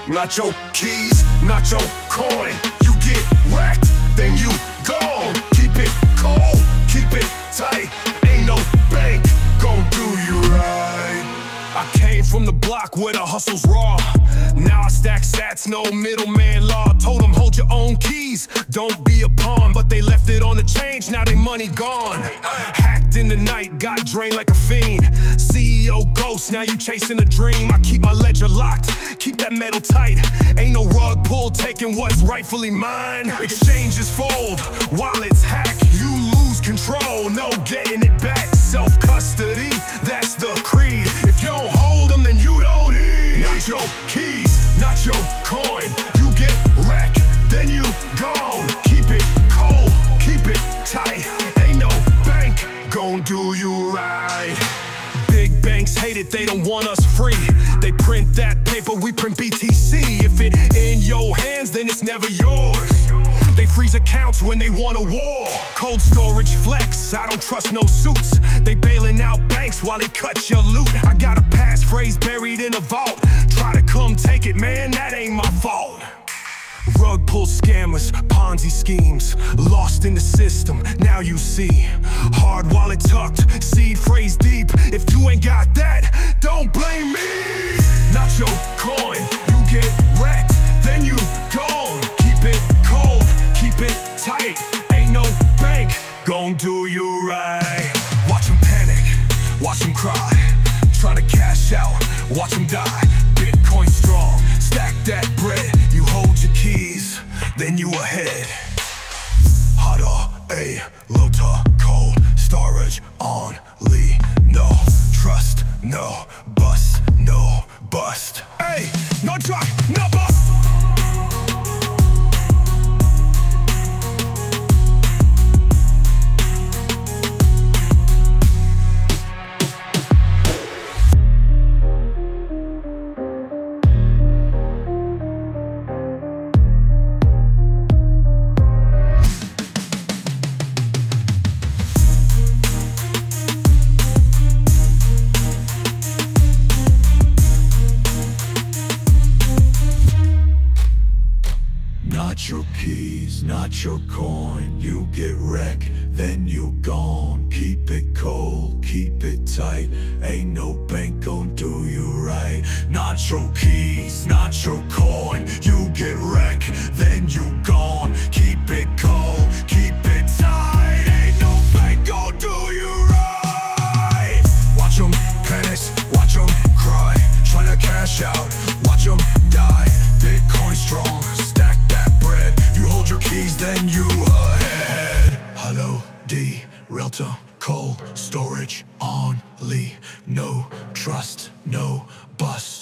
not your keys, not your coin. You get wrecked, then you gone. Keep it cold, keep it tight. Ain't no bank gon' do you right. I came from the block where the hustle's raw. Now I stack sats, no middleman law. Told them hold your own keys, don't be a pawn. But they left it on the change, now they money gone. Hacked in the night, got drained like a fiend. CEO ghost, now you chasing a dream. I keep my ledger locked, keep that metal tight. Ain't no rug pull, taking what's rightfully mine. Exchanges fold, wallets hack. You lose control, no getting it back. Self-custody, that's the creed. If you don't hold them, then you don't eat. Not your keys, not your coin. You get wrecked, then you gone. Keep it cold, keep it tight. Ain't no bank gon' do you right. Big banks hate it, they don't want us free. They print that paper, we print BTC. If it in your hands, then it's never yours. They freeze accounts when they want a war. Cold storage flex, I don't trust no suits. They bailing out banks while they cut your loot. I got a passphrase buried in a vault. Try to come take it, man, that ain't my fault. Rug pull scammers, Ponzi schemes, lost in the system, now you see. Hard wallet tucked, seed phrase deep. If you ain't got that, don't blame me. Not your coin, you get wrecked, then you gone. Keep it cold, keep it tight. Ain't no bank gon' do you right. Watch them panic, watch them cry. Try to cash out, watch them die. Bitcoin strong, stack that bread. You hold your keys, then you ahead. Hada, a lota, cold storage only. No trust, no bust, no bust. Hey, no truck, no bust. Not your keys, not your coin. You get wrecked, then you gone. Keep it cold, keep it tight. Ain't no bank gon' do you right. Not your keys, not your coin. You get wrecked, then you gone. Keep it cold, keep it tight. Ain't no bank gon' do you right. Watch 'em panic, watch 'em cry. Tryna cash out, watch 'em die. Bitcoin strong, stack that bread. You hold your keys, then you ahead. Hello, D, Realtor, cold storage only. No trust, no bust.